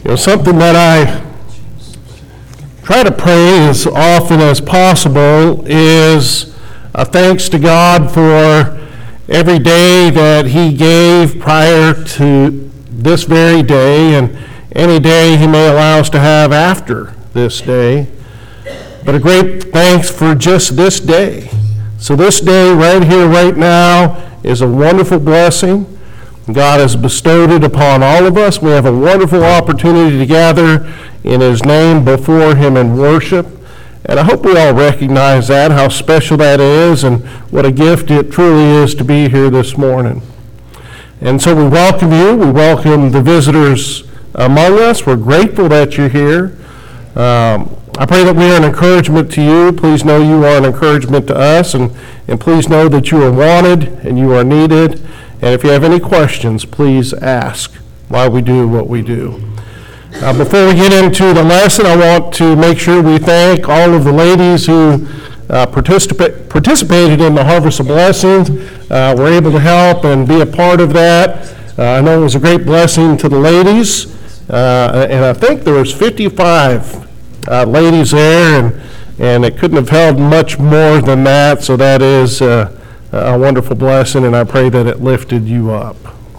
Something that I try to pray as often as possible is a thanks to God for every day that He gave prior to this very day and any day He may allow us to have after this day. But a great thanks for just this day. So this day right here, right now, is a wonderful blessing. God has bestowed it upon all of us. We have a wonderful opportunity to gather in His name before Him in worship. And I hope we all recognize that, how special that is, and what a gift it truly is to be here this morning. And so we welcome you. We welcome the visitors among us. We're grateful that you're here. I pray that we are an encouragement to you. Please know you are an encouragement to us, and please know that you are wanted and you are needed. And if you have any questions, please ask why we do what we do. Before we get into the lesson, I want to make sure we thank all of the ladies who participated in the Harvest of Blessings, were able to help and be a part of that. I know it was a great blessing to the ladies, and I think there was 55 ladies there, and it couldn't have held much more than that, so that is a wonderful blessing, and I pray that it lifted you up.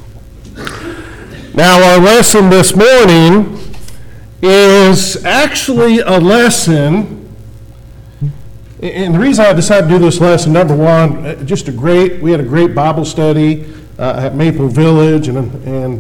Now, our lesson this morning is actually a lesson, and the reason I decided to do this lesson, number one, we had a great Bible study at Maple Village, and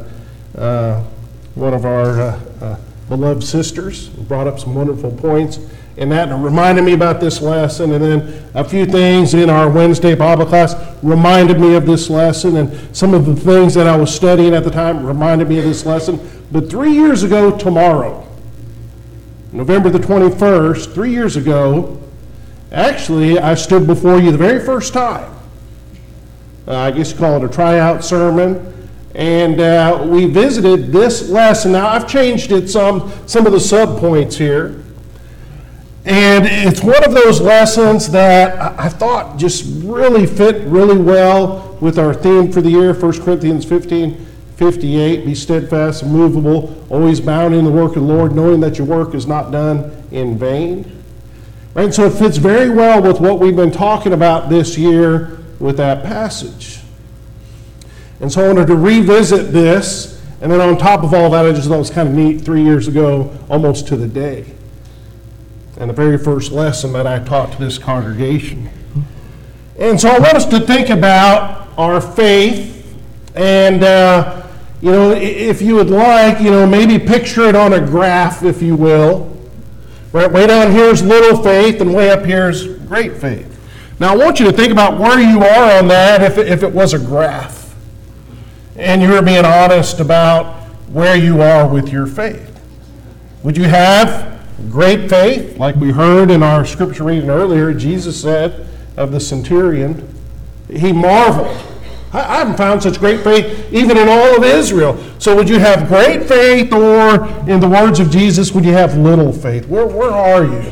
one of our beloved sisters brought up some wonderful points in that, and it reminded me about this lesson, and then a few things in our Wednesday Bible class reminded me of this lesson, and some of the things that I was studying at the time reminded me of this lesson. But 3 years ago tomorrow, November the 21st, 3 years ago, actually I stood before you the very first time. I guess you call it a tryout sermon, and we visited this lesson. Now I've changed it some of the sub-points here. And it's one of those lessons that I thought just really fit really well with our theme for the year, 1 Corinthians 15:58, be steadfast, immovable, always bound in the work of the Lord, knowing that your work is not done in vain. Right? So it fits very well with what we've been talking about this year with that passage. And so I wanted to revisit this, and then on top of all that, I just thought it was kind of neat 3 years ago, almost to the day. And the very first lesson that I taught to this congregation. And so I want us to think about our faith, and if you would like, maybe picture it on a graph, if you will. Right, way down here is little faith, and way up here is great faith. Now I want you to think about where you are on that if it was a graph, and you were being honest about where you are with your faith. Would you have great faith, like we heard in our scripture reading earlier? Jesus said of the centurion, he marveled. I haven't found such great faith even in all of Israel. So would you have great faith, or in the words of Jesus, would you have little faith? Where are you?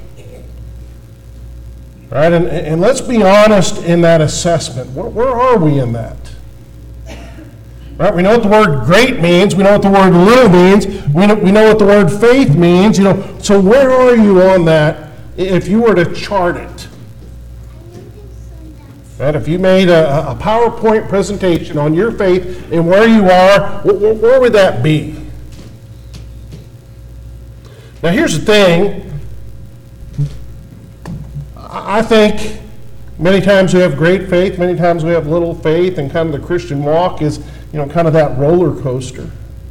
Right, and let's be honest in that assessment. Where are we in that? Right, we know what the word great means. We know what the word little means. We know what the word faith means. So where are you on that if you were to chart it? Right, if you made a PowerPoint presentation on your faith and where you are, where would that be? Now here's the thing. I think many times we have great faith, many times we have little faith, and kind of the Christian walk is kind of that roller coaster.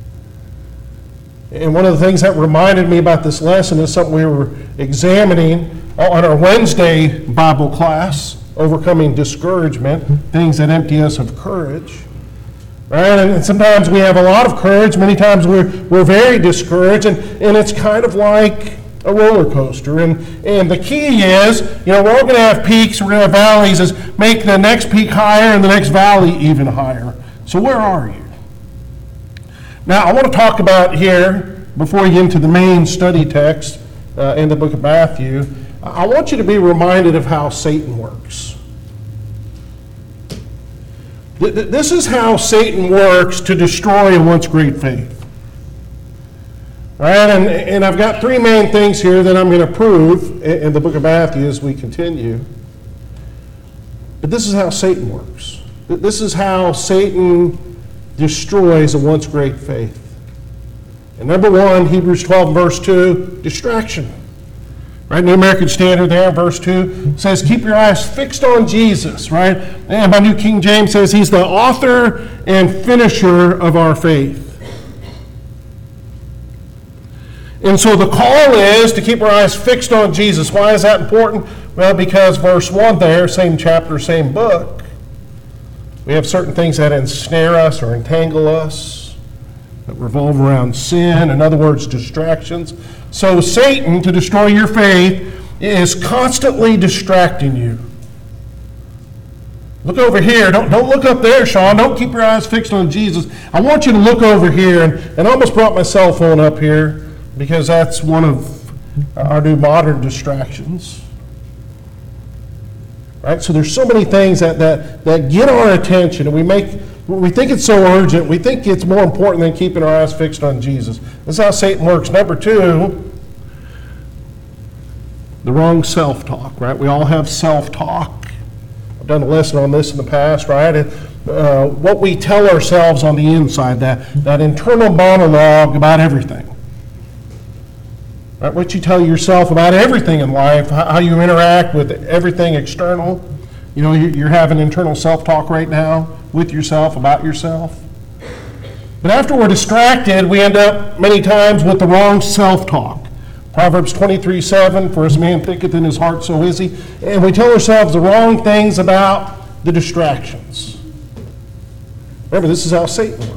And one of the things that reminded me about this lesson is something we were examining on our Wednesday Bible class, Overcoming Discouragement, Things That Empty Us of Courage. Right? And sometimes we have a lot of courage, many times we're very discouraged, and it's kind of like a roller coaster. And the key is, we're all going to have peaks, we're going to have valleys, is make the next peak higher and the next valley even higher. So where are you? Now, I want to talk about here, before we get into the main study text in the book of Matthew, I want you to be reminded of how Satan works. This is how Satan works to destroy a once great faith. Right, and I've got three main things here that I'm going to prove in the book of Matthew as we continue. But this is how Satan works. This is how Satan destroys a once great faith. And number one, Hebrews 12, verse 2, distraction. Right, New American Standard there, verse 2, says, keep your eyes fixed on Jesus, right? And my New King James says, he's the author and finisher of our faith. And so the call is to keep our eyes fixed on Jesus. Why is that important? Well, because verse 1 there, same chapter, same book, we have certain things that ensnare us or entangle us, that revolve around sin, in other words, distractions. So Satan, to destroy your faith, is constantly distracting you. Look over here. Don't look up there, Sean. Don't keep your eyes fixed on Jesus. I want you to look over here, and I almost brought my cell phone up here because that's one of our new modern distractions. Right? So there's so many things that get our attention, and we think it's so urgent. We think it's more important than keeping our eyes fixed on Jesus. That's how Satan works. Number two, the wrong self-talk, right? We all have self-talk. I've done a lesson on this in the past, right? And, what we tell ourselves on the inside, that internal monologue about everything. Right? What you tell yourself about everything in life, how you interact with everything external. You know, you're having internal self-talk right now with yourself, about yourself. But after we're distracted, we end up many times with the wrong self-talk. Proverbs 23:7, for as man thinketh in his heart, so is he. And we tell ourselves the wrong things about the distractions. Remember, this is how Satan works.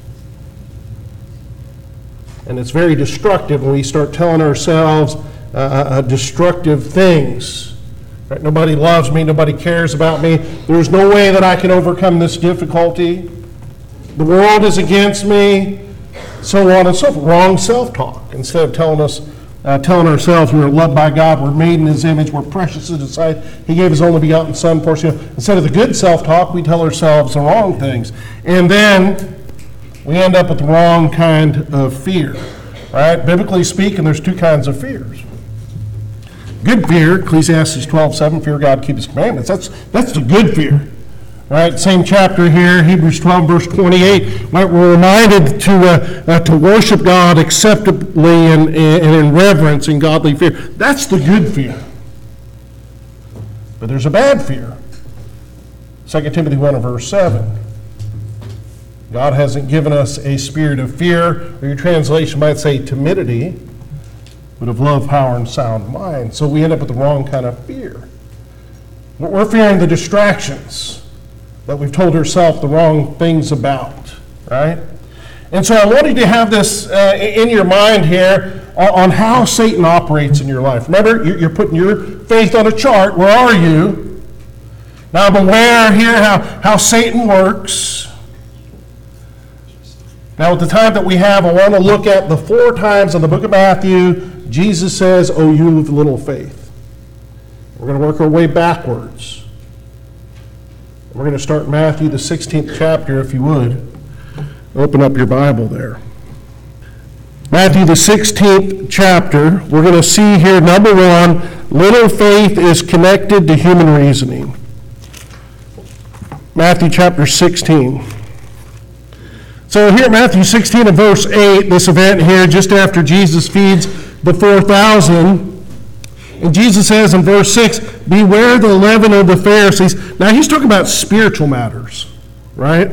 And it's very destructive when we start telling ourselves destructive things. Right? Nobody loves me, nobody cares about me. There's no way that I can overcome this difficulty. The world is against me, so on and so forth. Wrong self-talk. Instead of telling ourselves we're loved by God, we're made in His image, we're precious in His sight, He gave His only begotten Son for us. Instead of the good self-talk, we tell ourselves the wrong things. And then we end up with the wrong kind of fear. Right? Biblically speaking, there's two kinds of fears. Good fear, Ecclesiastes 12:7, fear God, keep His commandments. That's the good fear. Right? Same chapter here, Hebrews 12, verse 28. Right? We're reminded to worship God acceptably and in reverence and godly fear. That's the good fear. But there's a bad fear. 2 Timothy 1, verse 7. God hasn't given us a spirit of fear, or your translation might say timidity, but of love, power, and sound mind. So we end up with the wrong kind of fear. We're fearing the distractions that we've told ourselves the wrong things about, right? And so I wanted you to have this in your mind here on how Satan operates in your life. Remember, you're putting your faith on a chart. Where are you? Now I'm aware here how Satan works. Now, at the time that we have, I want to look at the 4 times in the book of Matthew, Jesus says, "Oh, you of little faith." We're going to work our way backwards. We're going to start in Matthew, the 16th chapter, if you would. Open up your Bible there. Matthew, the 16th chapter, we're going to see here, number 1, little faith is connected to human reasoning. Matthew chapter 16. So here, Matthew 16 and verse 8, this event here, just after Jesus feeds the 4,000, and Jesus says in verse 6, beware the leaven of the Pharisees. Now he's talking about spiritual matters, right?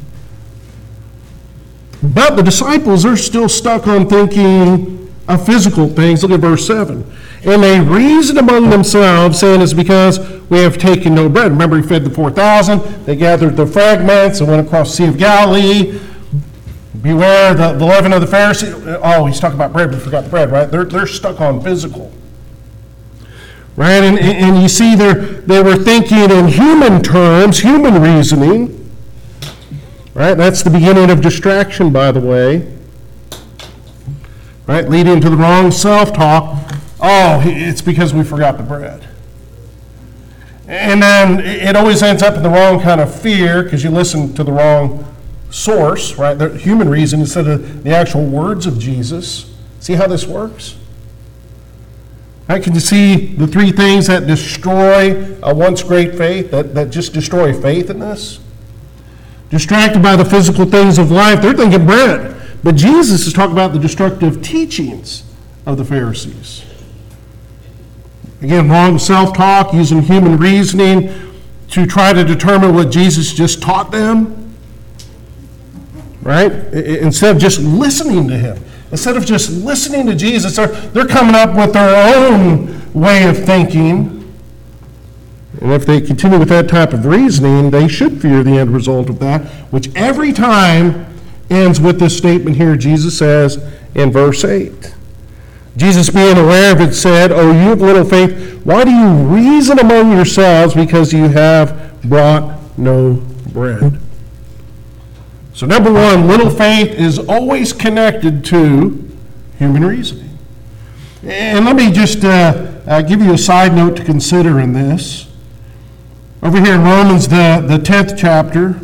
But the disciples are still stuck on thinking of physical things. Look at verse 7. And they reasoned among themselves, saying, it's because we have taken no bread. Remember, he fed the 4,000. They gathered the fragments and went across the Sea of Galilee. Beware the leaven of the Pharisees. Oh, he's talking about bread. We forgot the bread, right? They're stuck on physical. Right? And you see they were thinking in human terms, human reasoning. Right? That's the beginning of distraction, by the way. Right? Leading to the wrong self-talk. Oh, it's because we forgot the bread. And then it always ends up in the wrong kind of fear because you listen to the wrong source, right? The human reason instead of the actual words of Jesus. See how this works? Right, can you see the three things that destroy a once great faith, that just destroy faith in this? Distracted by the physical things of life, they're thinking bread. But Jesus is talking about the destructive teachings of the Pharisees. Again, wrong self-talk, using human reasoning to try to determine what Jesus just taught them. Right? Instead of just listening to him. Instead of just listening to Jesus, they're coming up with their own way of thinking. And if they continue with that type of reasoning, they should fear the end result of that, which every time ends with this statement here Jesus says in verse 8. Jesus, being aware of it, said, "O you of little faith, why do you reason among yourselves because you have brought no bread?" So number one, little faith is always connected to human reasoning. And let me just give you a side note to consider in this. Over here in Romans, the 10th chapter,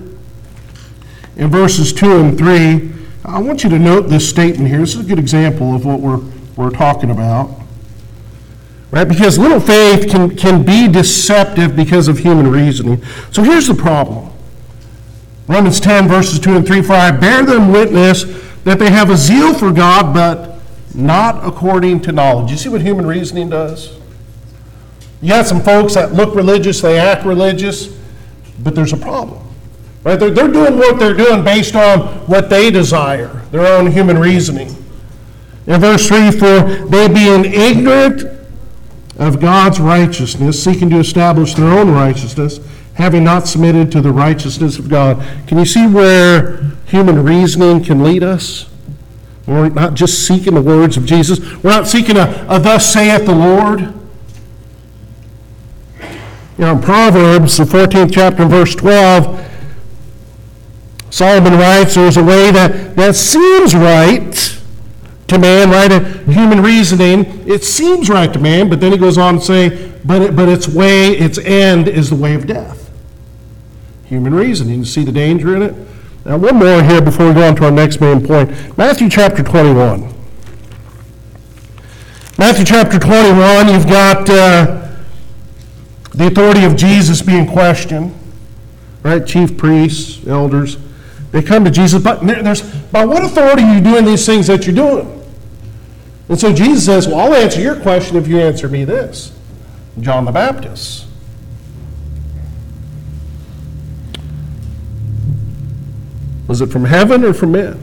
in verses 2 and 3, I want you to note this statement here. This is a good example of what we're talking about. Right? Because little faith can be deceptive because of human reasoning. So here's the problem. Romans 10, verses 2 and 3, "For I bear them witness that they have a zeal for God, but not according to knowledge." You see what human reasoning does? You got some folks that look religious, they act religious, but there's a problem. Right? They're doing what they're doing based on what they desire, their own human reasoning. In verse 3, "For they being ignorant of God's righteousness, seeking to establish their own righteousness, having not submitted to the righteousness of God." Can you see where human reasoning can lead us? We're not just seeking the words of Jesus. We're not seeking a "thus saith the Lord." You know, in Proverbs, the 14th chapter, verse 12, Solomon writes, "There's a way that seems right to man," right? Human reasoning, it seems right to man, but then he goes on to say, but its end is the way of death. Human reasoning. You see the danger in it? Now, one more here before we go on to our next main point. Matthew chapter 21. Matthew chapter 21, you've got the authority of Jesus being questioned. Right? Chief priests, elders, they come to Jesus, but by what authority are you doing these things that you're doing? And so Jesus says, well, I'll answer your question if you answer me this. John the Baptist. Was it from heaven or from men?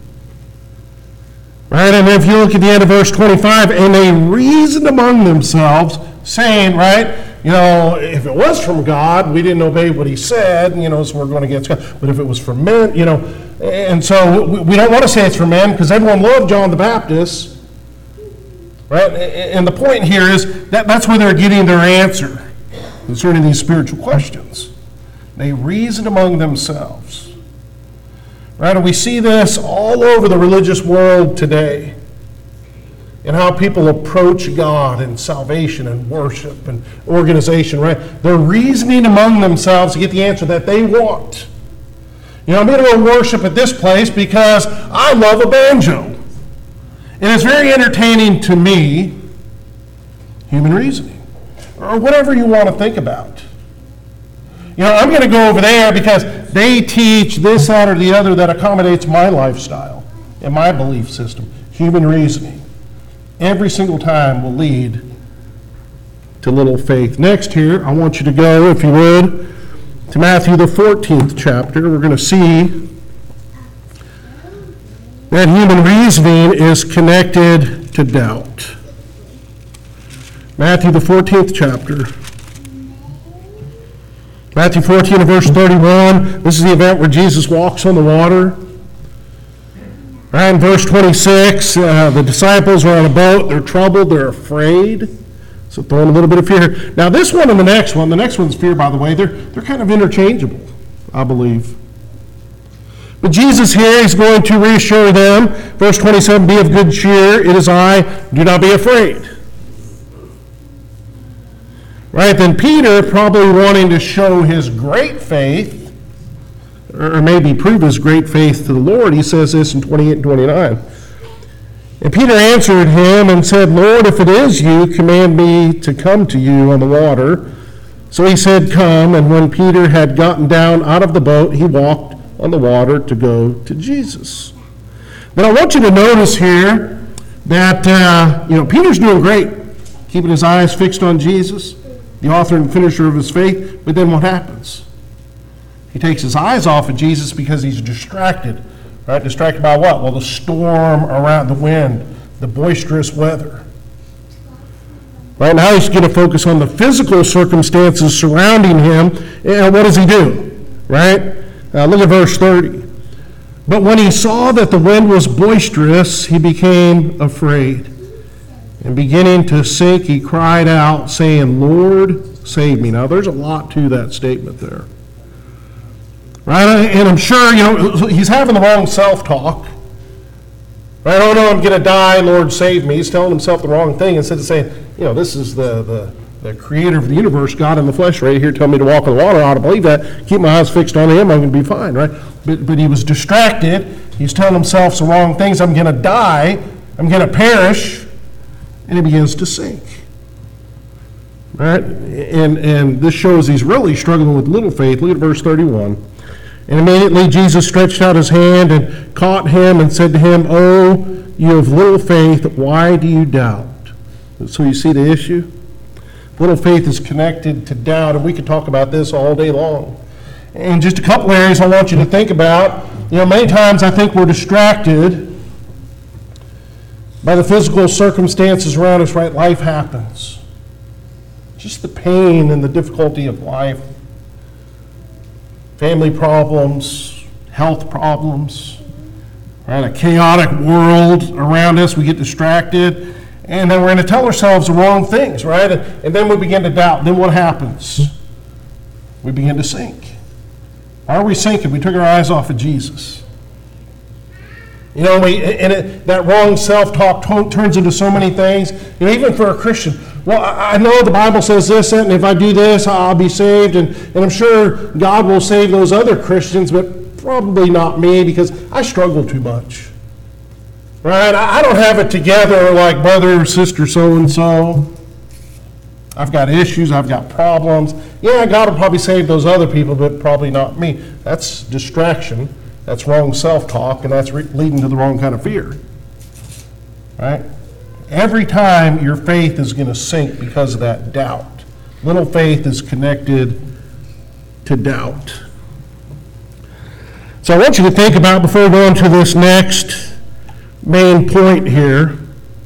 Right, and if you look at the end of verse 25, "And they reasoned among themselves, saying," right, you know, if it was from God, we didn't obey what he said, you know, so we're going against God. But if it was from men, you know, and so we don't want to say it's from men because everyone loved John the Baptist. Right? And the point here is that's where they're getting their answer concerning these spiritual questions. They reasoned among themselves. Right? And we see this all over the religious world today. And how people approach God and salvation and worship and organization, right? They're reasoning among themselves to get the answer that they want. You know, I'm going to go worship at this place because I love a banjo. And it's very entertaining to me, human reasoning, or whatever you want to think about. You know, I'm going to go over there because they teach this, that, or the other that accommodates my lifestyle and my belief system. Human reasoning. Every single time will lead to little faith. Next here, I want you to go, if you would, to Matthew the 14th chapter. We're going to see that human reasoning is connected to doubt. Matthew the 14th chapter. Matthew 14 and verse 31. This is the event where Jesus walks on the water. Right, in verse 26, the disciples are on a boat. They're troubled. They're afraid. So throwing a little bit of fear. Now this one and the next one's fear, by the way, they're kind of interchangeable, I believe. But Jesus here is going to reassure them. Verse 27, "Be of good cheer, it is I, do not be afraid." Right, then Peter, probably wanting to show his great faith, or maybe prove his great faith to the Lord, he says this in 28 and 29. And Peter answered him and said, Lord, if it is you, command me to come to you on the water. So he said, come. And when Peter had gotten down out of the boat, he walked on the water to go to Jesus. But I want you to notice here that, Peter's doing great, keeping his eyes fixed on Jesus, the author and finisher of his faith. But then what happens? He takes his eyes off of Jesus because he's distracted. Right? Distracted by what? Well, the storm around, the wind, the boisterous weather. Right now he's going to focus on the physical circumstances surrounding him. And what does he do? Right? Look at verse 30. But when he saw that the wind was boisterous, he became afraid. And beginning to sink, he cried out, saying, Lord, save me. Now there's a lot to that statement there. Right? And I'm sure, he's having the wrong self-talk. Right? Oh no, I'm going to die, Lord, save me. He's telling himself the wrong thing instead of saying, this is the creator of the universe, God in the flesh, right here, telling me to walk on the water. I ought to believe that. Keep my eyes fixed on him, I'm going to be fine, right? But he was distracted. He's telling himself some wrong things. I'm going to die. I'm going to perish. And he begins to sink. Right? And this shows he's really struggling with little faith. Look at verse 31. And immediately Jesus stretched out his hand and caught him and said to him, Oh, you of little faith, why do you doubt? So you see the issue? Little faith is connected to doubt, and we could talk about this all day long. And just a couple areas I want you to think about. Many times I think we're distracted by the physical circumstances around us, right? Life happens. Just the pain and the difficulty of life. Family problems, health problems, right? A chaotic world around us. We get distracted, and then we're going to tell ourselves the wrong things, right? And then we begin to doubt. Then what happens? We begin to sink. Why are we sinking? We took our eyes off of Jesus. That wrong self-talk turns into so many things. Even for a Christian, well, I know the Bible says this, and if I do this, I'll be saved, and I'm sure God will save those other Christians, but probably not me because I struggle too much. Right? I don't have it together like brother or sister so-and-so. I've got issues, I've got problems. Yeah, God will probably save those other people, but probably not me. That's distraction. That's wrong self-talk, and that's leading to the wrong kind of fear. Right? Every time your faith is going to sink because of that doubt. Little faith is connected to doubt. So I want you to think about, before we go on to this next main point here,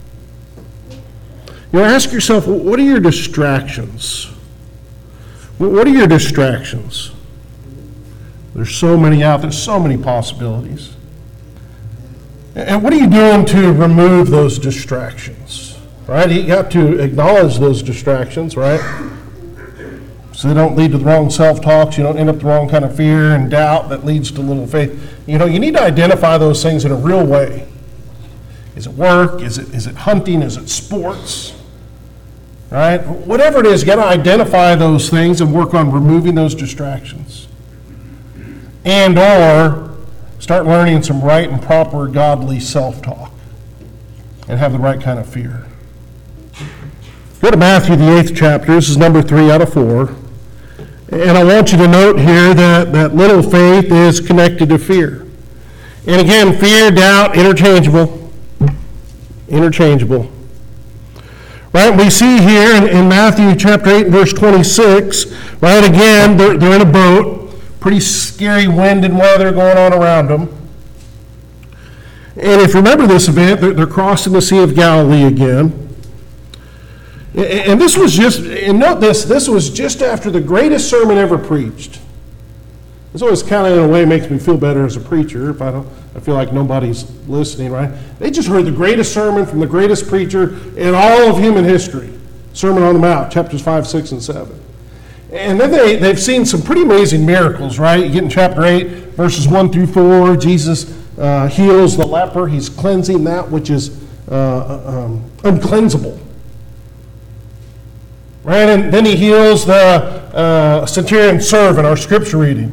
ask yourself, what are your distractions? What are your distractions? There's so many out there, so many possibilities. And what are you doing to remove those distractions? Right? You have to acknowledge those distractions, right? So they don't lead to the wrong self-talks. You don't end up with the wrong kind of fear and doubt that leads to little faith. You need to identify those things in a real way. Is it work? Is it hunting? Is it sports? Right? Whatever it is, you got to identify those things and work on removing those distractions. And or start learning some right and proper godly self-talk and have the right kind of fear. Go to Matthew, the 8th chapter. This is number 3 out of 4. And I want you to note here that little faith is connected to fear. And again, fear, doubt, interchangeable. Interchangeable. Right? We see here in Matthew chapter 8, verse 26, right, again, they're in a boat. Pretty scary wind and weather going on around them. And if you remember this event, they're crossing the Sea of Galilee again. And this was just, and note this was just after the greatest sermon ever preached. This always kind of, in a way, makes me feel better as a preacher if I feel like nobody's listening, right? They just heard the greatest sermon from the greatest preacher in all of human history. Sermon on the Mount, chapters 5, 6, and 7. And then they've seen some pretty amazing miracles, right? You get in chapter 8, verses 1 through 4, Jesus heals the leper. He's cleansing that which is uncleansable. Right? And then he heals the centurion servant, our scripture reading.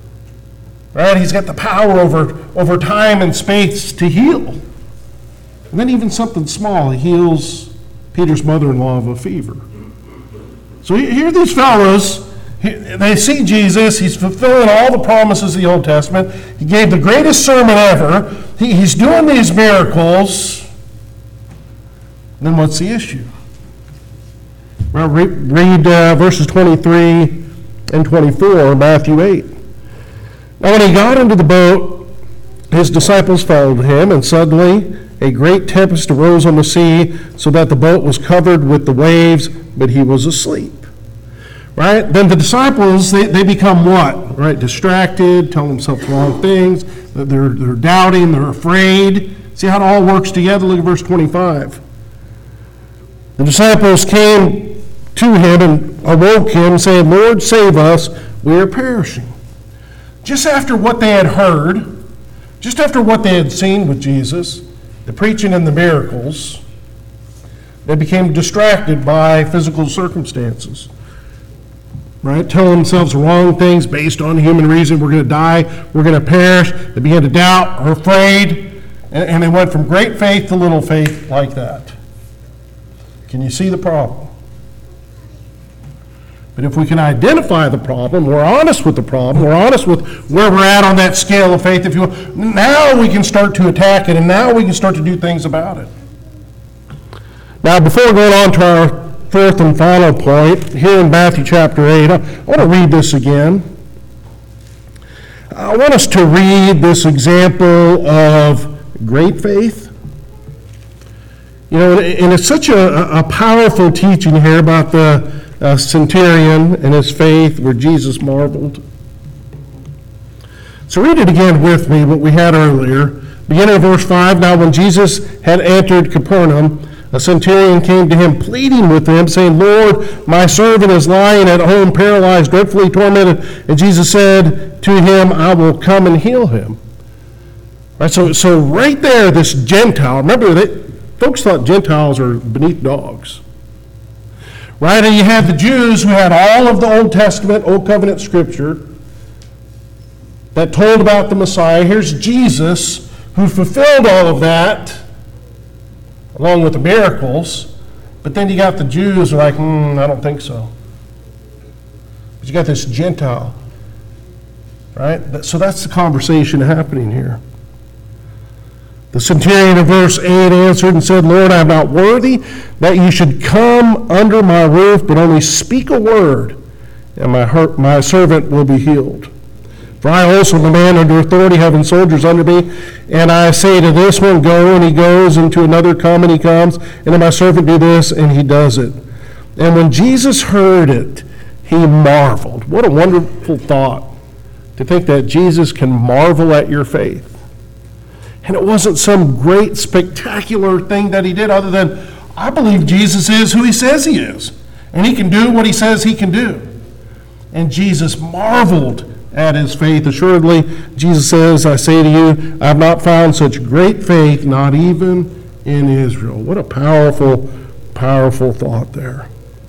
Right? He's got the power over time and space to heal. And then even something small, he heals Peter's mother-in-law of a fever. So here are these fellows, they see Jesus, he's fulfilling all the promises of the Old Testament. He gave the greatest sermon ever. He's doing these miracles. Then what's the issue? Well, read verses 23 and 24, Matthew 8. Now when he got into the boat, his disciples followed him, and suddenly a great tempest arose on the sea, so that the boat was covered with the waves, but he was asleep. Right? Then the disciples, they become what? Right? Distracted, telling themselves wrong things. They're doubting, they're afraid. See how it all works together? Look at verse 25. The disciples came to him and awoke him, saying, Lord, save us, we are perishing. Just after what they had heard, just after what they had seen with Jesus, the preaching and the miracles, they became distracted by physical circumstances. Right? Telling themselves wrong things based on human reason. We're going to die. We're going to perish. They began to doubt or afraid. And they went from great faith to little faith like that. Can you see the problem? But if we can identify the problem, we're honest with the problem, we're honest with where we're at on that scale of faith, if you will, now we can start to attack it, and now we can start to do things about it. Now, before going on to our fourth and final point, here in Matthew chapter 8, I want to read this again. I want us to read this example of great faith. You know, and it's such a powerful teaching here about the centurion and his faith where Jesus marveled. So read it again with me, what we had earlier. Beginning of verse 5, Now when Jesus had entered Capernaum, a centurion came to him, pleading with him, saying, Lord, my servant is lying at home, paralyzed, dreadfully tormented. And Jesus said to him, I will come and heal him. Right, so right there, this Gentile, remember that folks thought Gentiles are beneath dogs. Right, and you had the Jews who had all of the Old Testament, Old Covenant Scripture that told about the Messiah. Here's Jesus who fulfilled all of that along with the miracles. But then you got the Jews who are like, I don't think so. But you got this Gentile. Right? So that's the conversation happening here. The centurion in verse 8 answered and said, Lord, I am not worthy that you should come under my roof, but only speak a word, and my servant will be healed. For I also am a man under authority, having soldiers under me, and I say to this one, go, and he goes, and to another, come, and he comes, and to my servant, do this, and he does it. And when Jesus heard it, he marveled. What a wonderful thought to think that Jesus can marvel at your faith. And it wasn't some great, spectacular thing that he did other than, I believe Jesus is who he says he is. And he can do what he says he can do. And Jesus marveled at his faith. Assuredly, Jesus says, I say to you, I have not found such great faith, not even in Israel. What a powerful, powerful thought there.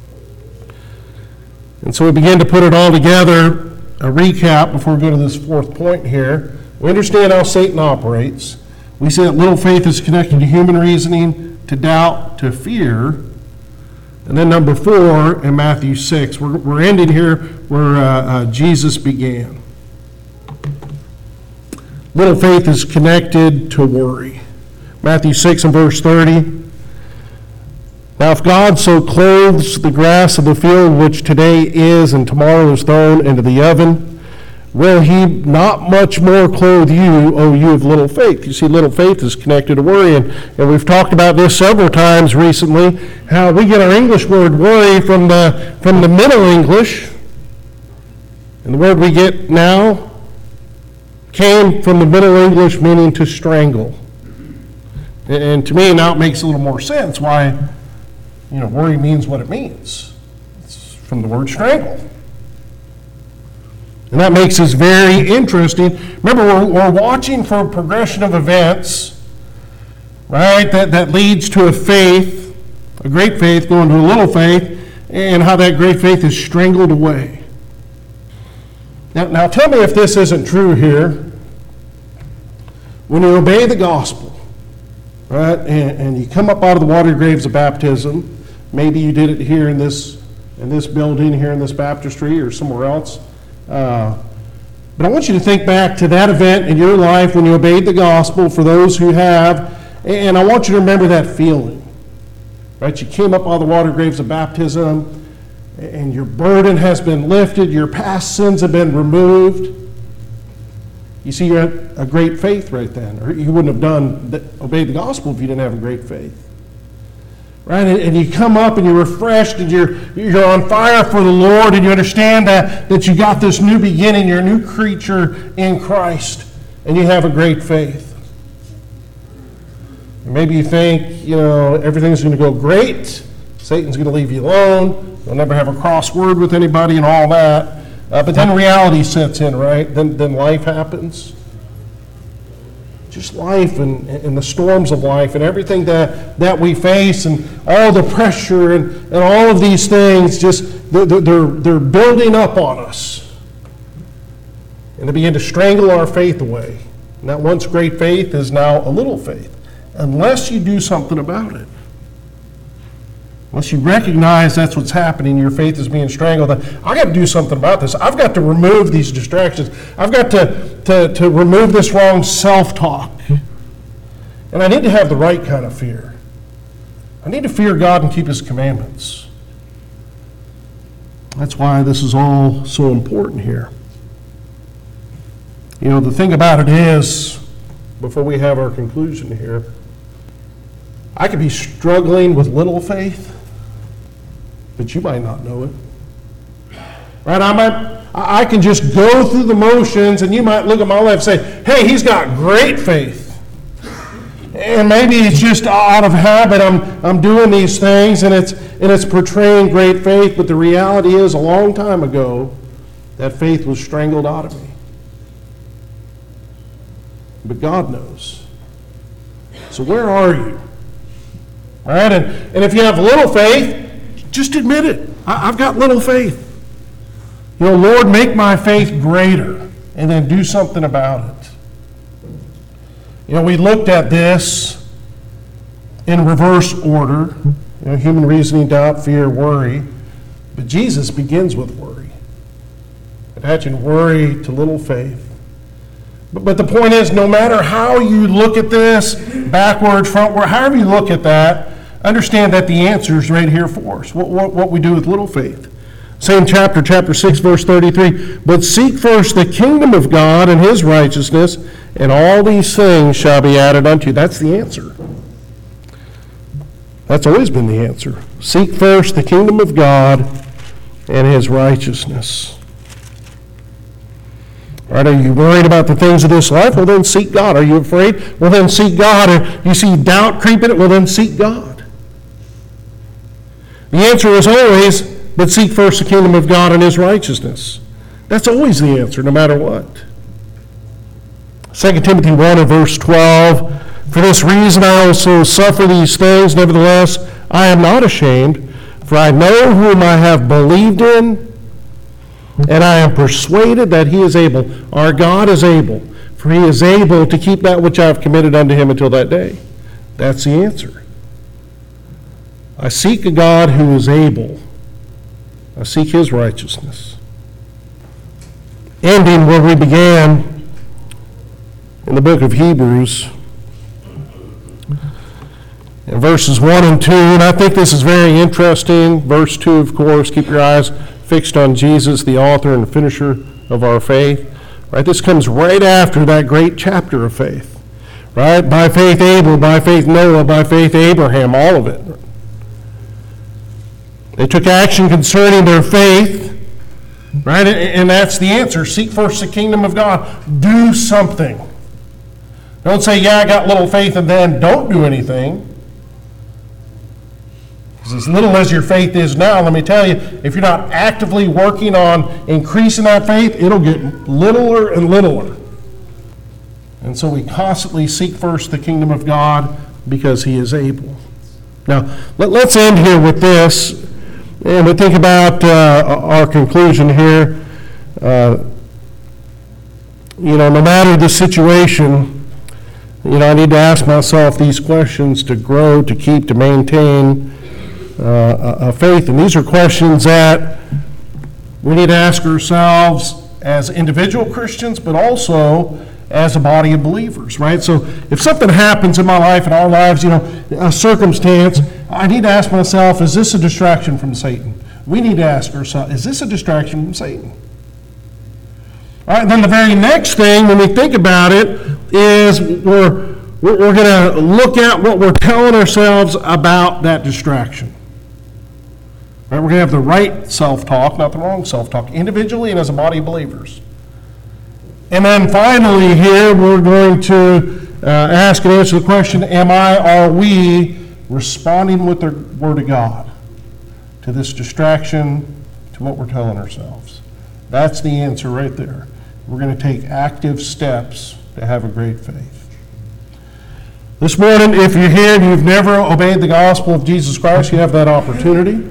And so we begin to put it all together, a recap before we go to this fourth point here. We understand how Satan operates. We see that little faith is connected to human reasoning, to doubt, to fear. And then number 4 in Matthew 6. We're ending here where Jesus began. Little faith is connected to worry. Matthew 6 and verse 30. Now if God so clothes the grass of the field, which today is and tomorrow is thrown into the oven, will he not much more clothe you, O you of little faith? You see, little faith is connected to worry, and we've talked about this several times recently, how we get our English word worry from the Middle English, and the word we get now came from the Middle English meaning to strangle. And to me, now it makes a little more sense why, worry means what it means. It's from the word strangle. And that makes this very interesting. Remember, we're watching for a progression of events, right, that leads to a faith, a great faith going to a little faith, and how that great faith is strangled away. Now tell me if this isn't true here. When you obey the gospel, right? And you come up out of the water graves of baptism. Maybe you did it here in this building, here in this baptistry, or somewhere else. But I want you to think back to that event in your life when you obeyed the gospel, for those who have, and I want you to remember that feeling. Right? You came up out of the water graves of baptism, and your burden has been lifted, your past sins have been removed. You see, you had a great faith right then, or you wouldn't have obeyed the gospel if you didn't have a great faith. Right? And you come up and you're refreshed and you're on fire for the Lord, and you understand that you got this new beginning, you're a new creature in Christ, and you have a great faith. Maybe you think, everything's going to go great, Satan's going to leave you alone, you'll never have a cross word with anybody and all that. But then reality sets in, right? Then life happens. Just life and the storms of life and everything that we face, and all the pressure and all of these things, just they're building up on us. And they begin to strangle our faith away. And that once great faith is now a little faith, unless you do something about it. Unless you recognize that's what's happening, your faith is being strangled. I've got to do something about this. I've got to remove these distractions. I've got to remove this wrong self-talk. And I need to have the right kind of fear. I need to fear God and keep His commandments. That's why this is all so important here. The thing about it is, before we have our conclusion here, I could be struggling with little faith, but you might not know it. Right? I can just go through the motions, and you might look at my life and say, hey, he's got great faith. And maybe it's just out of habit, I'm doing these things, and it's portraying great faith, but the reality is, a long time ago, that faith was strangled out of me. But God knows. So where are you? All right, and if you have little faith, just admit it. I've got little faith. Lord, make my faith greater, and then do something about it. We looked at this in reverse order. Human reasoning, doubt, fear, worry. But Jesus begins with worry. Attaching worry to little faith. But the point is, no matter how you look at this, backward, frontward, however you look at that, understand that the answer is right here for us, what we do with little faith. Same chapter 6, verse 33. But seek first the kingdom of God and His righteousness, and all these things shall be added unto you. That's the answer. That's always been the answer. Seek first the kingdom of God and His righteousness. Right? Are you worried about the things of this life? Well, then seek God. Are you afraid? Well, then seek God. Or you see doubt creeping in? Well, then seek God. The answer is always, but seek first the kingdom of God and His righteousness. That's always the answer, no matter what. 2 Timothy 1 and verse 12, for this reason I also suffer these things, nevertheless I am not ashamed, for I know whom I have believed in, and I am persuaded that He is able, our God is able, for He is able to keep that which I have committed unto Him until that day. That's the answer. I seek a God who is able. I seek His righteousness. Ending where we began in the book of Hebrews, in verses 1 and 2, and I think this is very interesting. Verse 2, of course, keep your eyes fixed on Jesus, the author and finisher of our faith. Right? This comes right after that great chapter of faith. Right? By faith Abel, by faith Noah, by faith Abraham, all of it. They took action concerning their faith. Right? And that's the answer. Seek first the kingdom of God. Do something. Don't say, yeah, I got little faith, and then don't do anything. Because as little as your faith is now, let me tell you, if you're not actively working on increasing that faith, it'll get littler and littler. And so we constantly seek first the kingdom of God because He is able. Now, let's end here with this, and we think about our conclusion here. No matter the situation, I need to ask myself these questions to grow, to keep, to maintain a faith. And these are questions that we need to ask ourselves as individual Christians, but also as a body of believers, right? So if something happens in my life, in our lives, a circumstance, I need to ask myself, is this a distraction from Satan? We need to ask ourselves, is this a distraction from Satan? All right, then the very next thing when we think about it is we're going to look at what we're telling ourselves about that distraction. Right, we're going to have the right self-talk, not the wrong self-talk, individually and as a body of believers. And then finally here, we're going to ask and answer the question, are we responding with the Word of God to this distraction, to what we're telling ourselves? That's the answer right there. We're going to take active steps to have a great faith. This morning, if you're here and you've never obeyed the gospel of Jesus Christ, you have that opportunity.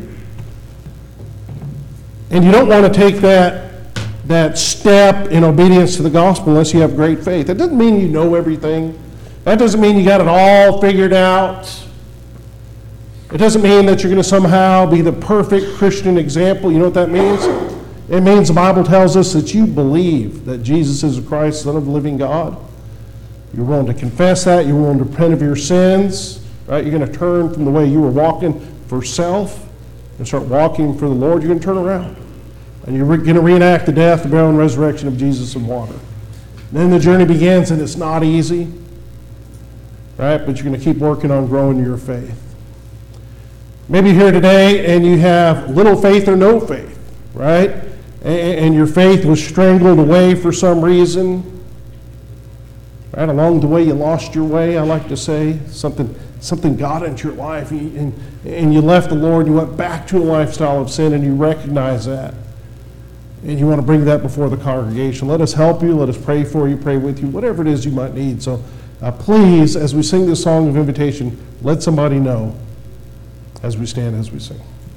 And you don't want to take that step in obedience to the gospel unless you have great faith. That doesn't mean you know everything. That doesn't mean you got it all figured out. It doesn't mean that you're going to somehow be the perfect Christian example. You know what that means? It means the Bible tells us that you believe that Jesus is the Christ, Son of the living God. You're willing to confess that. You're willing to repent of your sins. Right? You're going to turn from the way you were walking for self and start walking for the Lord. You're going to turn around. And you're going to reenact the death, the burial, and resurrection of Jesus in water. Then the journey begins, and it's not easy. Right? But you're going to keep working on growing your faith. Maybe you're here today and you have little faith or no faith, right? And your faith was strangled away for some reason. Right? Along the way you lost your way, I like to say. Something got into your life and you left the Lord, you went back to a lifestyle of sin, and you recognize that. And you want to bring that before the congregation. Let us help you, let us pray for you, pray with you, whatever it is you might need. So please, as we sing this song of invitation, let somebody know as we stand, as we sing.